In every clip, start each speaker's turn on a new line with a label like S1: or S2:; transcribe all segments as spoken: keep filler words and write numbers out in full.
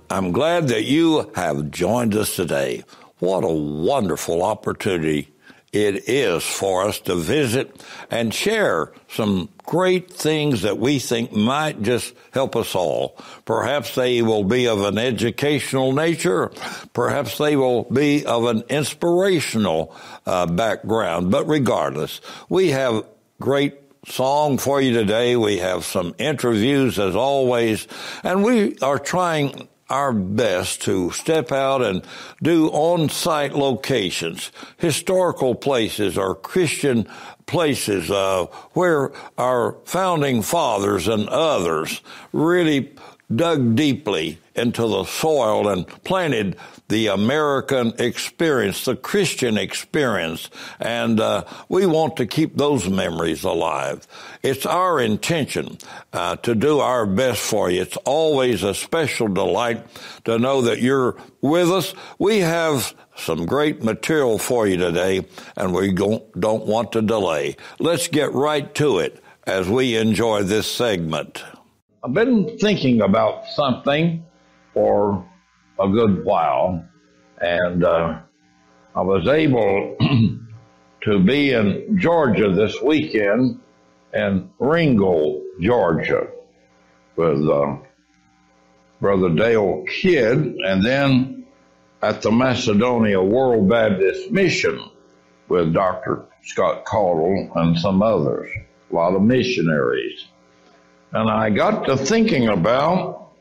S1: I'm glad that you have joined us today. What a wonderful opportunity it is for us to visit and share some great things that we think might just help us all. Perhaps they will be of an educational nature. Perhaps they will be of an inspirational uh, background. But regardless, we have great song for you today. We have some interviews as always, and we are trying our best to step out and do on-site locations, historical places or Christian places uh, where our founding fathers and others really dug deeply into the soil and planted the American experience, the Christian experience, and uh, we want to keep those memories alive. It's our intention uh, to do our best for you. It's always a special delight to know that you're with us. We have some great material for you today, and we don't, don't want to delay. Let's get right to it as we enjoy this segment. I've been thinking about something for a good while, and uh, I was able to be in Georgia this weekend, in Ringgold, Georgia, with uh, Brother Dale Kidd, and then at the Macedonia World Baptist Mission with Doctor Scott Caudle and some others, a lot of missionaries. And I got to thinking about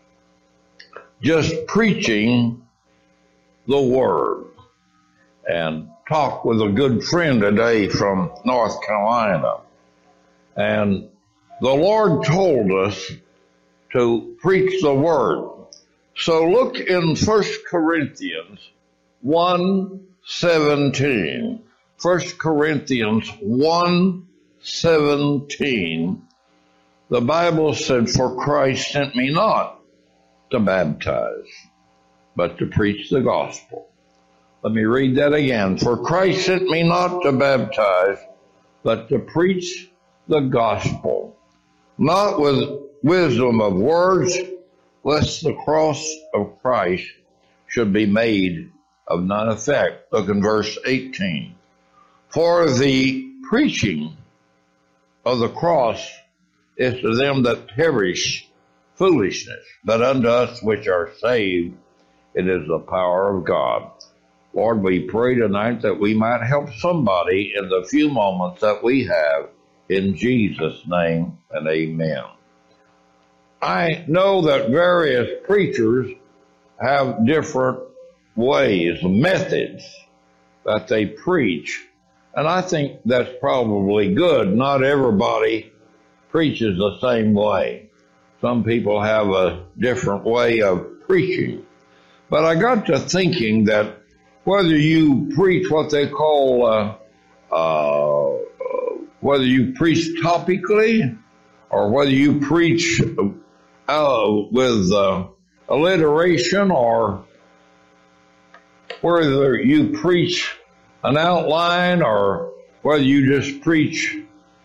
S1: just preaching the Word, and talked with a good friend today from North Carolina. And the Lord told us to preach the Word. So look in First Corinthians one seventeen. First Corinthians one seventeen. The Bible said, "For Christ sent me not to baptize, but to preach the gospel." Let me read that again. "For Christ sent me not to baptize, but to preach the gospel, not with wisdom of words, lest the cross of Christ should be made of none effect." Look in verse eighteen. "For the preaching of the cross is to them that perish foolishness, but unto us which are saved it is the power of God." Lord, we pray tonight that we might help somebody in the few moments that we have, in Jesus' name, and amen. I know that various preachers have different ways, methods that they preach, and I think that's probably good. Not everybody preaches the same way. Some people have a different way of preaching. But I got to thinking that whether you preach what they call, uh, uh, whether you preach topically or whether you preach uh, with uh, alliteration, or whether you preach an outline, or whether you just preach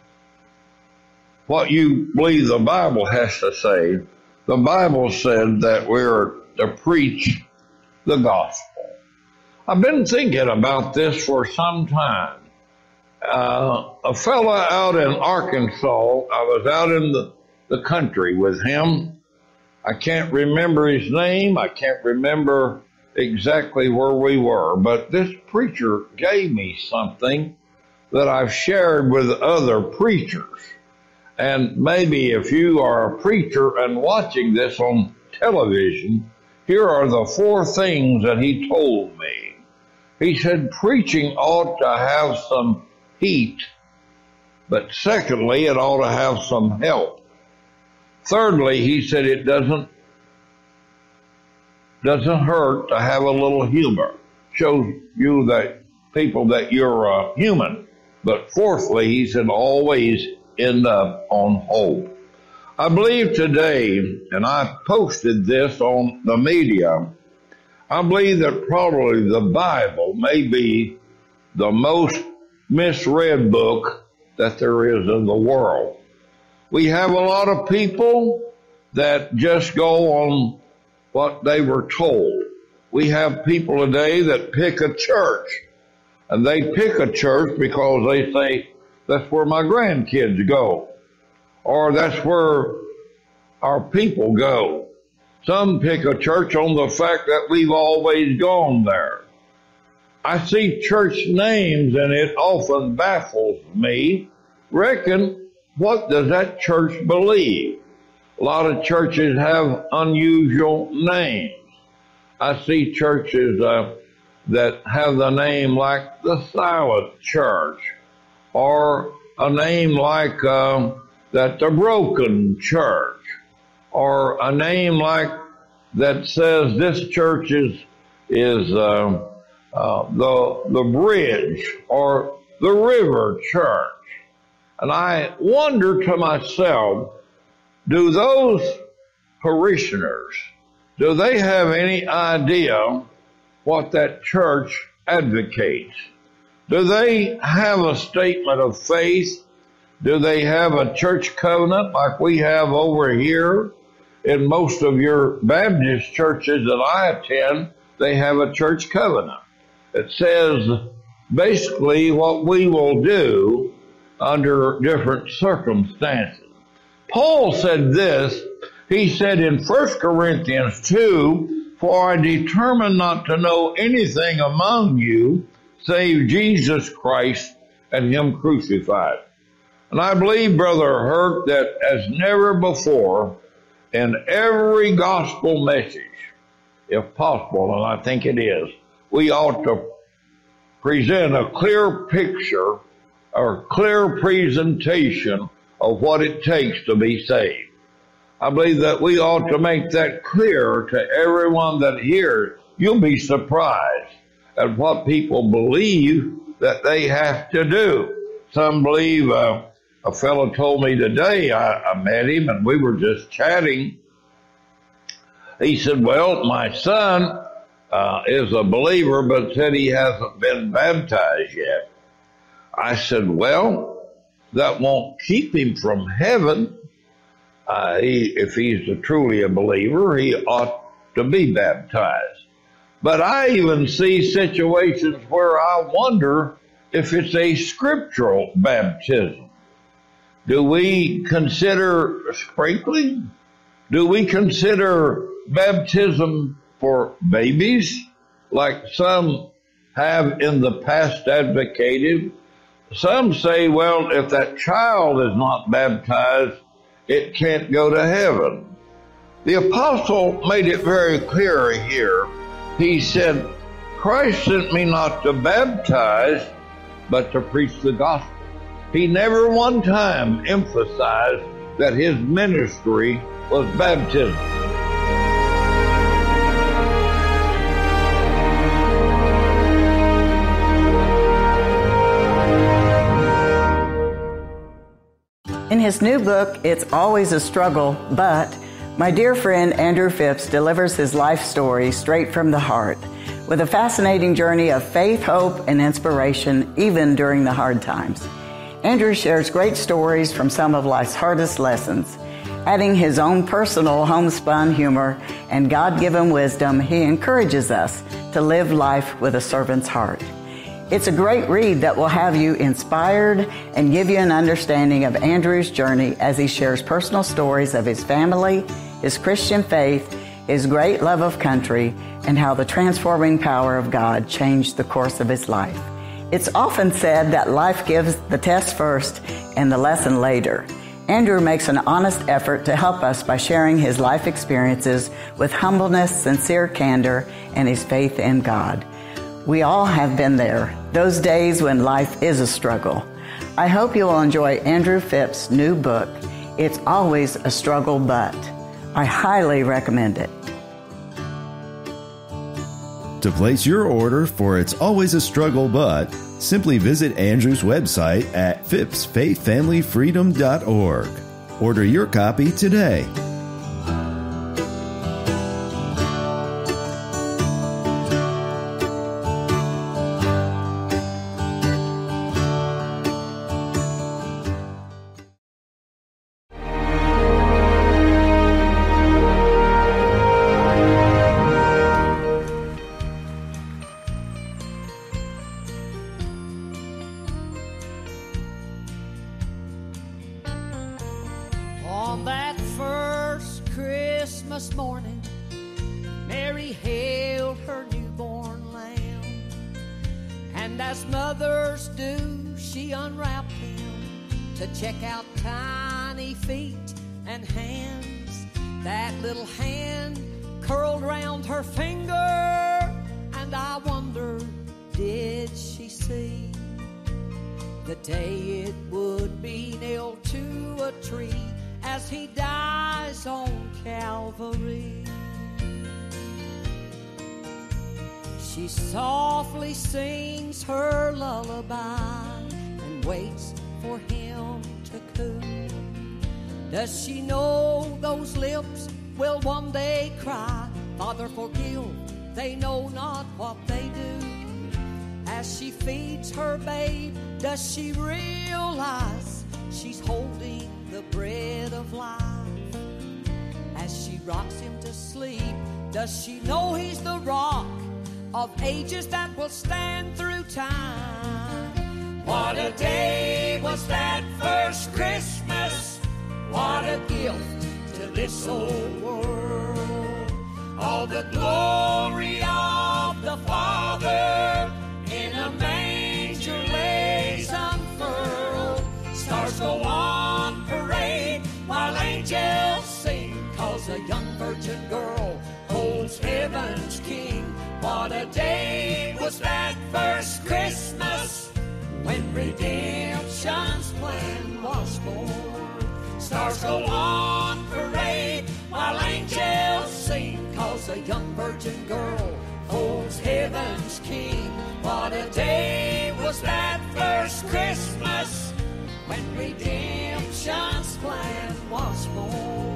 S1: what you believe the Bible has to say, the Bible said that we're to preach the gospel. I've been thinking about this for some time. Uh, a fella out in Arkansas, I was out in the, the country with him. I can't remember his name. I can't remember exactly where we were, but this preacher gave me something that I've shared with other preachers. And maybe if you are a preacher and watching this on television, here are the four things that he told me. He said preaching ought to have some heat, but secondly, it ought to have some help. Thirdly, he said it doesn't doesn't hurt to have a little humor. Shows you that people that you're uh, human. But fourthly, he said always end up on hope. I believe today, and I posted this on the media, I believe that probably the Bible may be the most misread book that there is in the world. We have a lot of people that just go on what they were told. We have people today that pick a church, and they pick a church because they say, that's where my grandkids go, or that's where our people go. Some pick a church on the fact that we've always gone there. I see church names and it often baffles me. Reckon, what does that church believe? A lot of churches have unusual names. I see churches uh, that have the name like the Silent Church, or a name like um, that the Broken Church, or a name like that says this church is is uh, uh, the the Bridge or the River Church. And I wonder to myself, do those parishioners, do they have any idea what that church advocates? Do they have a statement of faith? Do they have a church covenant like we have over here? In most of your Baptist churches that I attend, they have a church covenant. It says basically what we will do under different circumstances. Paul said this, he said in First Corinthians two, for I determined not to know anything among you save Jesus Christ and Him crucified. And I believe, Brother Hurt, that as never before, in every gospel message, if possible, and I think it is, we ought to present a clear picture or clear presentation of what it takes to be saved. I believe that we ought to make that clear to everyone that hears. You'll be surprised at what people believe that they have to do. Some believe, uh, a fellow told me today, I, I met him and we were just chatting. He said, well, my son uh, is a believer, but said he hasn't been baptized yet. I said, well, that won't keep him from heaven. Uh, he, if he's a, truly a believer, he ought to be baptized. But I even see situations where I wonder if it's a scriptural baptism. Do we consider sprinkling? Do we consider baptism for babies, like some have in the past advocated? Some say, well, if that child is not baptized, it can't go to heaven. The apostle made it very clear here. He said, Christ sent me not to baptize, but to preach the gospel. He never one time emphasized that his ministry was baptism.
S2: In his new book, It's Always a Struggle, But, my dear friend Andrew Phipps delivers his life story straight from the heart, with a fascinating journey of faith, hope, and inspiration, even during the hard times. Andrew shares great stories from some of life's hardest lessons. Adding his own personal homespun humor and God-given wisdom, he encourages us to live life with a servant's heart. It's a great read that will have you inspired and give you an understanding of Andrew's journey as he shares personal stories of his family, his Christian faith, his great love of country, and how the transforming power of God changed the course of his life. It's often said that life gives the test first and the lesson later. Andrew makes an honest effort to help us by sharing his life experiences with humbleness, sincere candor, and his faith in God. We all have been there, those days when life is a struggle. I hope you will enjoy Andrew Phipps' new book, It's Always a Struggle, But. I highly recommend it.
S3: To place your order for It's Always a Struggle But, simply visit Andrew's website at phipps faith family freedom dot org. Order your copy today.
S4: Christmas morning, Mary held her newborn lamb, and as mothers do, she unwrapped him to check out tiny feet and hands. That little hand curled round her finger, and I wonder, did she see the day it would be nailed to a tree as he dies on Calvary? She softly sings her lullaby and waits for him to coo. Does she know those lips will one day cry, Father, forgive, they know not what they do? As she feeds her babe, does she realize she's holding the bread of life? As she rocks him to sleep, does she know he's the rock of ages that will stand through time? What a day was that first Christmas, what a gift to this old world. All the glory of the Father in a manger lays unfurled. Stars go on parade while angels sing, 'cause a young virgin girl holds heaven's king. What a day was that first Christmas, when redemption's plan was born. Stars go on parade while angels sing, 'cause a young virgin girl holds heaven's king. What a day was that first Christmas, when redemption's plan was born.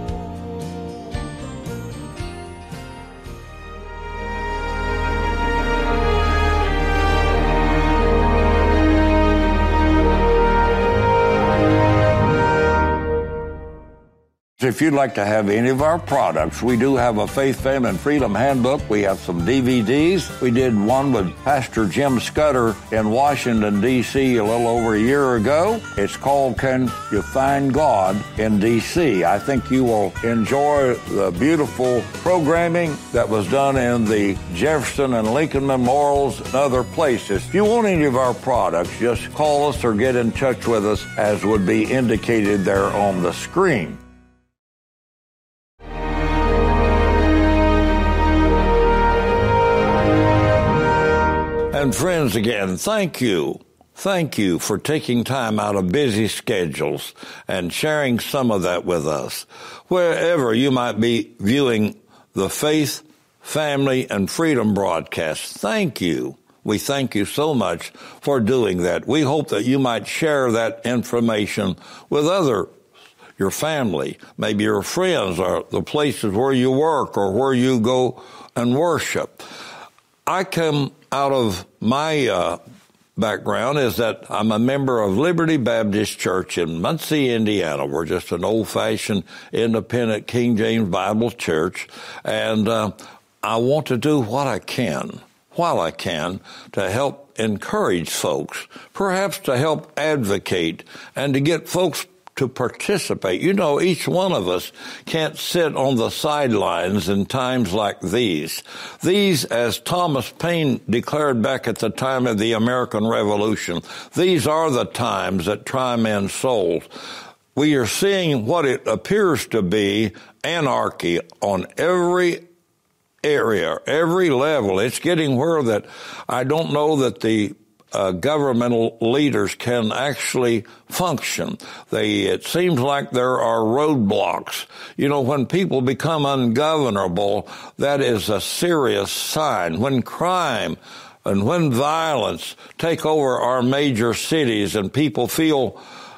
S1: If you'd like to have any of our products, we do have a Faith, Family, and Freedom handbook. We have some D V Ds. We did one with Pastor Jim Scudder in Washington, D C a little over a year ago. It's called Can You Find God in D C? I think you will enjoy the beautiful programming that was done in the Jefferson and Lincoln Memorials and other places. If you want any of our products, just call us or get in touch with us as would be indicated there on the screen. And friends, again, thank you. Thank you for taking time out of busy schedules and sharing some of that with us. Wherever you might be viewing the Faith, Family, and Freedom broadcast, thank you. We thank you so much for doing that. We hope that you might share that information with other, your family, maybe your friends, or the places where you work or where you go and worship. I come out of my uh, background is that I'm a member of Liberty Baptist Church in Muncie, Indiana. We're just an old-fashioned, independent King James Bible church, and uh, I want to do what I can, while I can, to help encourage folks, perhaps to help advocate, and to get folks to participate. You know, each one of us can't sit on the sidelines in times like these. These, as Thomas Paine declared back at the time of the American Revolution, these are the times that try men's souls. We are seeing what it appears to be anarchy on every area, every level. It's getting where that I don't know that the Uh, governmental leaders can actually function. They, it seems like there are roadblocks. You know, when people become ungovernable, that is a serious sign. When crime and when violence take over our major cities and people feel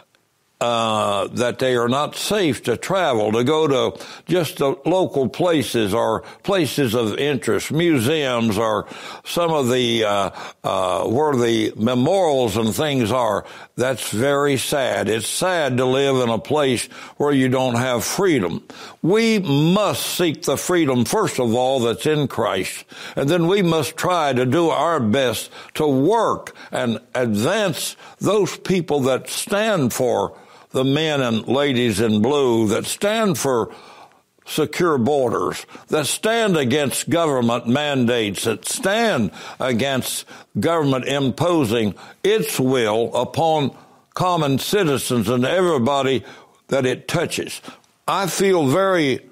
S1: Uh, that they are not safe to travel, to go to just the local places or places of interest, museums or some of the, uh, uh, where the memorials and things are. That's very sad. It's sad to live in a place where you don't have freedom. We must seek the freedom, first of all, that's in Christ. And then we must try to do our best to work and advance those people that stand for the men and ladies in blue, that stand for secure borders, that stand against government mandates, that stand against government imposing its will upon common citizens and everybody that it touches. I feel very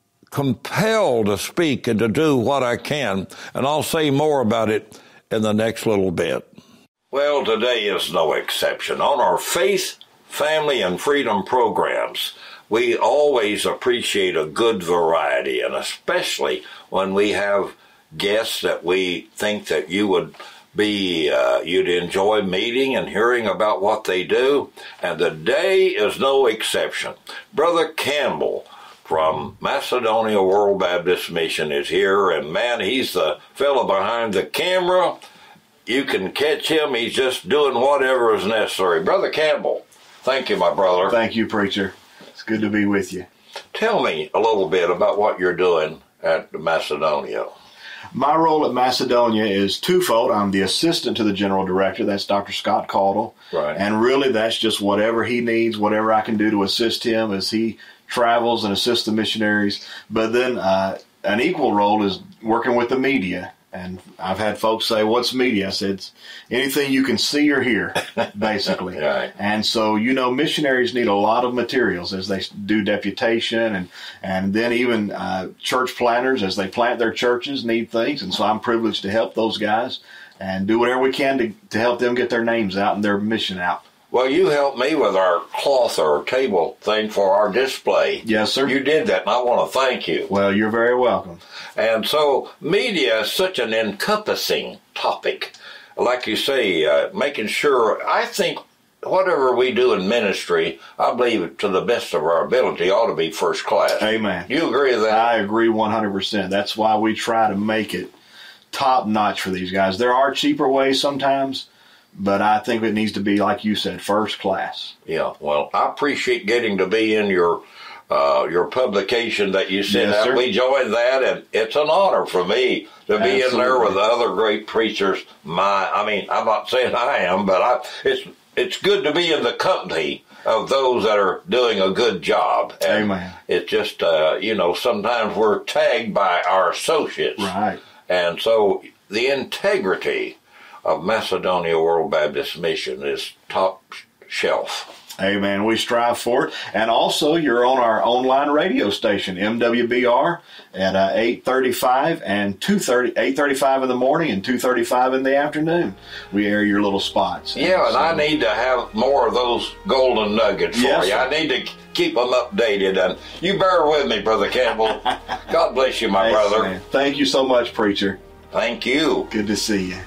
S1: compelled to speak and to do what I can, and I'll say more about it in the next little bit. Well, today is no exception. On our Faith, Family, and Freedom programs, we always appreciate a good variety, and especially when we have guests that we think that you would be, uh, you'd enjoy meeting and hearing about what they do, and the day is no exception. Brother Campbell from Macedonia World Baptist Mission is here, and man, he's the fellow behind the camera. You can catch him. He's just doing whatever is necessary. Brother Campbell, thank you, my brother.
S5: Thank you, preacher. It's good to be with you.
S1: Tell me a little bit about what you're doing at Macedonia.
S5: My role at Macedonia is twofold. I'm the assistant to the general director. That's Doctor Scott Caudle.
S1: Right.
S5: And really, that's just whatever he needs, whatever I can do to assist him as he travels and assists the missionaries. But then uh, an equal role is working with the media. And I've had folks say, what's media? I said, anything you can see or hear, basically.
S1: Right.
S5: And so, you know, missionaries need a lot of materials as they do deputation, and, and then even uh, church planters, as they plant their churches, need things. And so I'm privileged to help those guys and do whatever we can to, to help them get their names out and their mission out.
S1: Well, you helped me with our cloth or table thing for our display.
S5: Yes, sir.
S1: You did that, and I want to thank you.
S5: Well, you're very welcome.
S1: And so media is such an encompassing topic. Like you say, uh, making sure, I think whatever we do in ministry, I believe to the best of our ability ought to be first class.
S5: Amen.
S1: You agree with that?
S5: I agree one hundred percent. That's why we try to make it top notch for these guys. There are cheaper ways sometimes, but I think it needs to be, like you said, first class.
S1: Yeah, well, I appreciate getting to be in your uh, your publication that you sent
S5: Yes,
S1: out.
S5: sir.
S1: We joined that, and it's an honor for me to be
S5: Absolutely.
S1: in there with other great preachers. My, I mean, I'm not saying I am, but I, it's it's good to be in the company of those that are doing a good job. And
S5: Amen.
S1: It's just, uh, you know, sometimes we're tagged by our associates.
S5: Right.
S1: And so the integrity of Macedonia World Baptist Mission is top shelf.
S5: Amen. We strive for it. And also, you're on our online radio station, M W B R, at uh, eight thirty-five and two thirty, eight thirty-five in the morning and two thirty-five in the afternoon. We air your little spots.
S1: Yeah, and
S5: so,
S1: I need to have more of those golden nuggets for
S5: Yes,
S1: you.
S5: sir.
S1: I need to keep them updated. And you bear with me, Brother Campbell. God bless you, my
S5: Thanks,
S1: brother.
S5: man. Thank you so much, preacher.
S1: Thank you.
S5: Good to see you.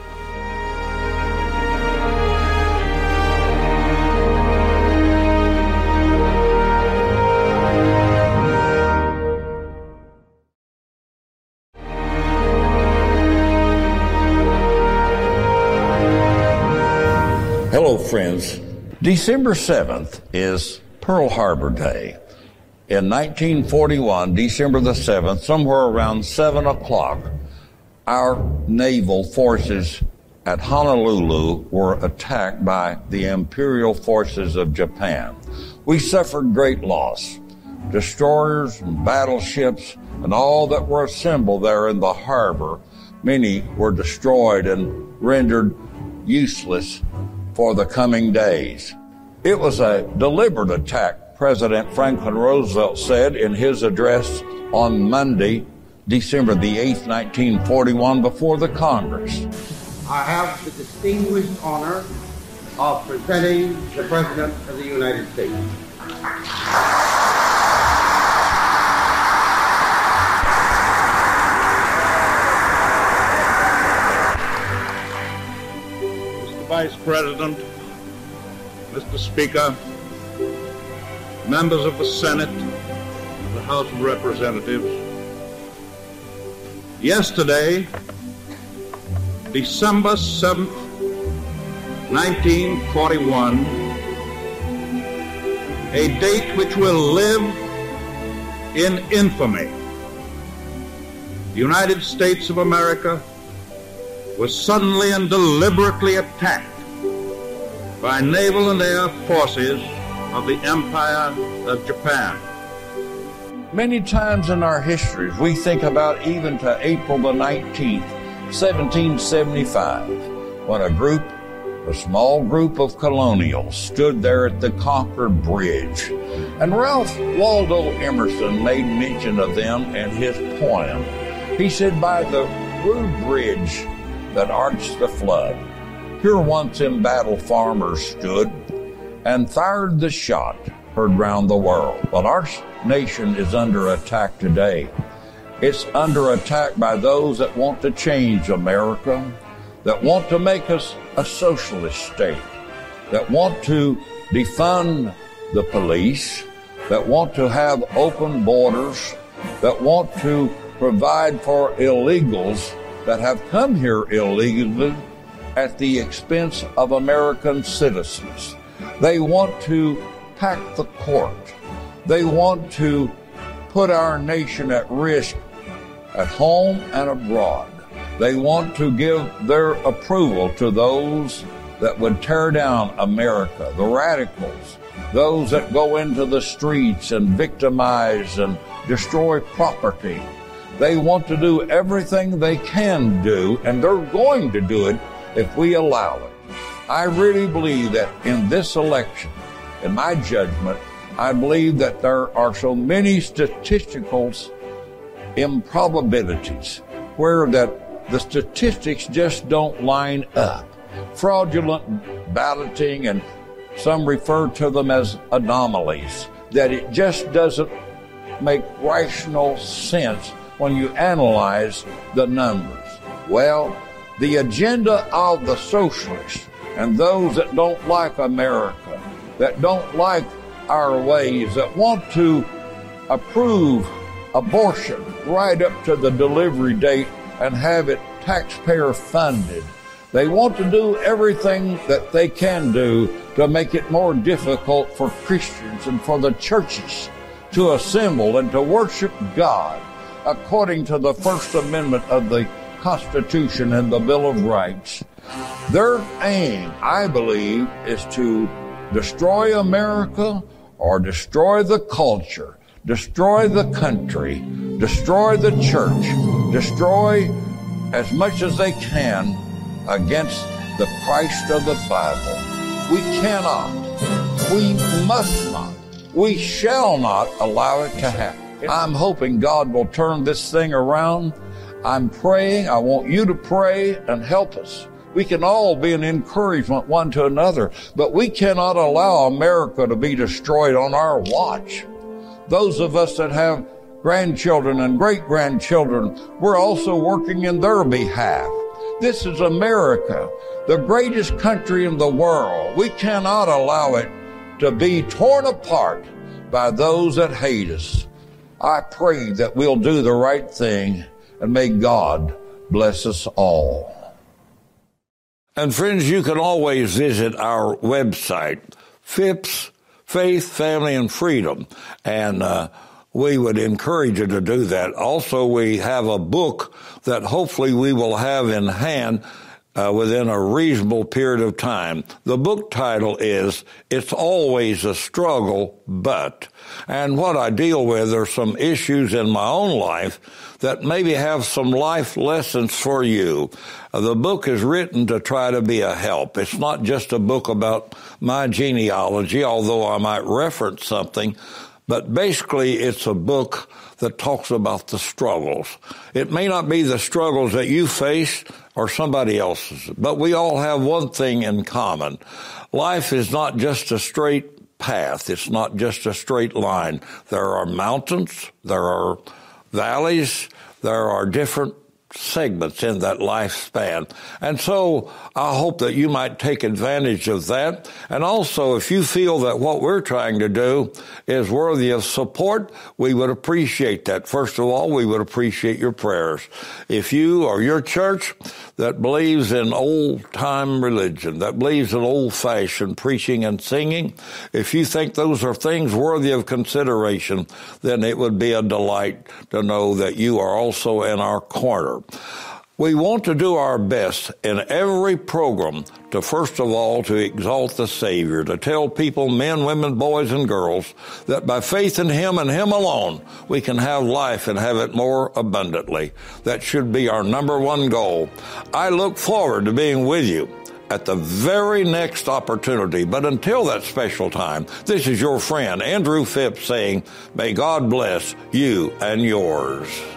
S1: Hello, friends. December seventh is Pearl Harbor Day. In nineteen forty-one, December the seventh, somewhere around seven o'clock, our naval forces at Honolulu were attacked by the Imperial forces of Japan. We suffered great loss. Destroyers and battleships and all that were assembled there in the harbor, many were destroyed and rendered useless for the coming days. It was a deliberate attack, President Franklin Roosevelt said in his address on Monday, December the eighth, nineteen forty-one, before the Congress.
S6: I have the distinguished honor of presenting the President of the United States.
S7: Vice President, Mister Speaker, members of the Senate, the House of Representatives. Yesterday, December seventh, nineteen forty-one, a date which will live in infamy. The United States of America was suddenly and deliberately attacked by naval and air forces of the Empire of Japan.
S1: Many times in our histories, we think about even to April the nineteenth, seventeen seventy-five, when a group, a small group of colonials stood there at the Concord Bridge. And Ralph Waldo Emerson made mention of them in his poem. He said, by the rude bridge that arched the flood, here once in battle farmers stood and fired the shot heard round the world. Well, our nation is under attack today. It's under attack by those that want to change America, that want to make us a socialist state, that want to defund the police, that want to have open borders, that want to provide for illegals that have come here illegally at the expense of American citizens. They want to pack the court. They want to put our nation at risk at home and abroad. They want to give their approval to those that would tear down America, the radicals, those that go into the streets and victimize and destroy property. They want to do everything they can do, and they're going to do it if we allow it. I really believe that in this election, in my judgment, I believe that there are so many statistical improbabilities where that the statistics just don't line up. Fraudulent balloting, and some refer to them as anomalies, that it just doesn't make rational sense when you analyze the numbers. Well, the agenda of the socialists and those that don't like America, that don't like our ways, that want to approve abortion right up to the delivery date and have it taxpayer funded. They want to do everything that they can do to make it more difficult for Christians and for the churches to assemble and to worship God according to the First Amendment of the Constitution and the Bill of Rights. Their aim, I believe, is to destroy America or destroy the culture, destroy the country, destroy the church, destroy as much as they can against the Christ of the Bible. We cannot, we must not, we shall not allow it to happen. I'm hoping God will turn this thing around. I'm praying. I want you to pray and help us. We can all be an encouragement one to another, but we cannot allow America to be destroyed on our watch. Those of us that have grandchildren and great-grandchildren, we're also working in their behalf. This is America, the greatest country in the world. We cannot allow it to be torn apart by those that hate us. I pray that we'll do the right thing, and may God bless us all. And friends, you can always visit our website, Phipps, Faith, Family, and Freedom, and uh, we would encourage you to do that. Also, we have a book that hopefully we will have in hand uh, within a reasonable period of time. The book title is It's Always a Struggle, But. And what I deal with are some issues in my own life that maybe have some life lessons for you. Uh, the book is written to try to be a help. It's not just a book about my genealogy, although I might reference something, but basically it's a book that talks about the struggles. It may not be the struggles that you face or somebody else's, but we all have one thing in common. Life is not just a straight path. It's not just a straight line. There are mountains, there are valleys, there are different segments in that lifespan. And so I hope that you might take advantage of that. And also, if you feel that what we're trying to do is worthy of support, we would appreciate that. First of all, we would appreciate your prayers. If you or your church that believes in old-time religion, that believes in old-fashioned preaching and singing, if you think those are things worthy of consideration, then it would be a delight to know that you are also in our corner. We want to do our best in every program to, first of all, to exalt the Savior, to tell people, men, women, boys, and girls, that by faith in Him and Him alone, we can have life and have it more abundantly. That should be our number one goal. I look forward to being with you at the very next opportunity. But until that special time, this is your friend, Andrew Phipps, saying, may God bless you and yours.